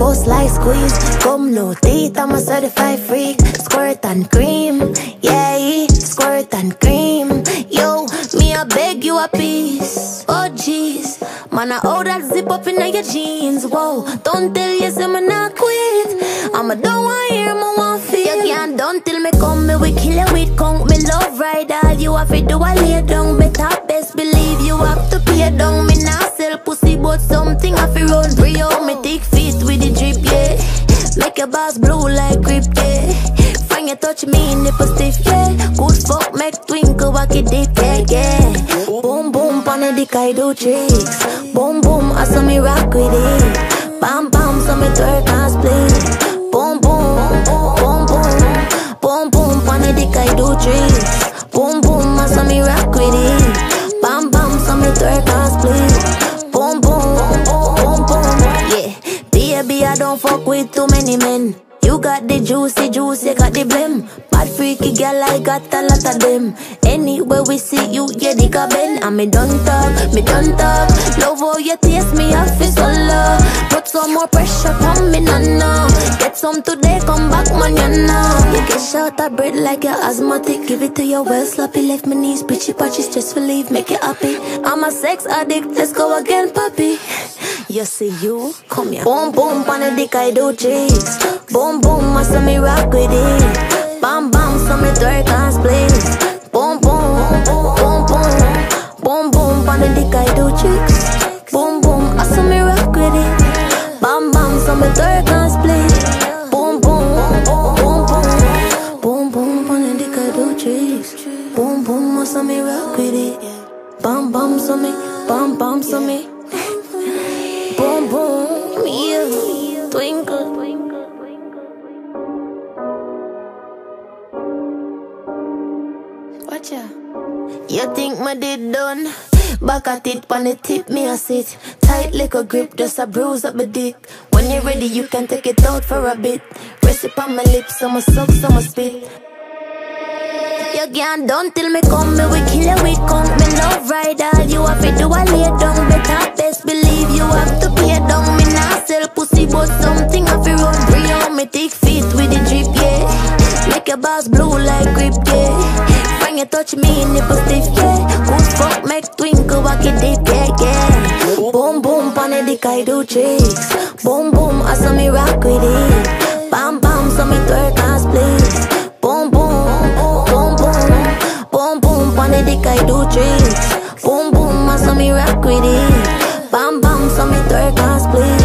bust like squeeze. Come no teeth, I'm a certified freak. Squirt and cream, yeah, squirt and cream. Yo, me I beg you a piece. Oh jeez, man I hold that zip up in your jeans. Whoa, don't tell you say me not quit. I'ma don't want hear me want feel. You can't don't tell me come me we kill you with conk. Me love ride all you have to do I lay down. Better best believe you have to pay down. Me not sell pussy but something I feel run free out. Me thick feet with the drip, yeah. Make your boss blue like grip, yeah. Find you touch me nipple stiff, yeah. Good fuck make twinkle walk it deep, yeah, yeah. Boom boom pon the dick I do tricks. Boom boom I saw me rock with it. Bam bam so me twerk and split. Boom boom, boom boom, boom boom pon the dick I do tricks. Boom boom I saw me rock with it. Bam bam so me twerk and split. Boom boom, boom boom, yeah. Baby I don't fuck with too many men. You got the juicy juice, you got the blem. Bad freaky girl, I got a lot of them. Anywhere we see you, yeah, they got bend. And me don't talk, me don't talk. Love how you taste me, I feel so low. Put some more pressure on me, no, no. Get some today, come back, man, you know. You get shot at bread like you're asthmatic. Give it to your well, sloppy, left my knees, pitchy, patchy, stress relief, make you happy. I'm a sex addict, let's go again, puppy. You see you, come here. Boom, boom, on the dick, I do tricks. Boom, boom, I saw me rock with it. Bam, bam, so me twerk and split. Boom, boom, boom, boom. Boom, boom, on the dick, I do tricks. Boom, boom, I saw me rock with it. Bam, bam, so me twerk and split. Boom, boom, boom, boom. Boom, boom, on the dick, I do tricks. Boom, boom, I saw me rock with it. Bam, bam, so me, bam, bam, so me. Boom, boom, yeah, twinkle. Watch ya. You think me did done? Back at it, on the tip, me a sit. Tight little grip, just a bruise up my dick. When you're ready, you can take it out for a bit. Rest it on my lips, some suck, some spit. You can't don't tell me come, me we kill you with conk. Me love ride all you have to do I lay down. Better best believe you have to pay down. Me not sell pussy but something I feel run free on. Me thick feet with the drip, yeah. Make your boss blue like grip, yeah. Find you touch me nipple stiff, yeah. Good fuck make twinkle walk it deep, yeah, yeah. Boom boom pon the dick I do tricks. Boom boom I saw me rock with it. Bam bam so me twerk and split. Boom boom, boom boom, boom boom pon the dick I do tricks. Boom boom I saw me rock with it. Bam bam so me twerk and split.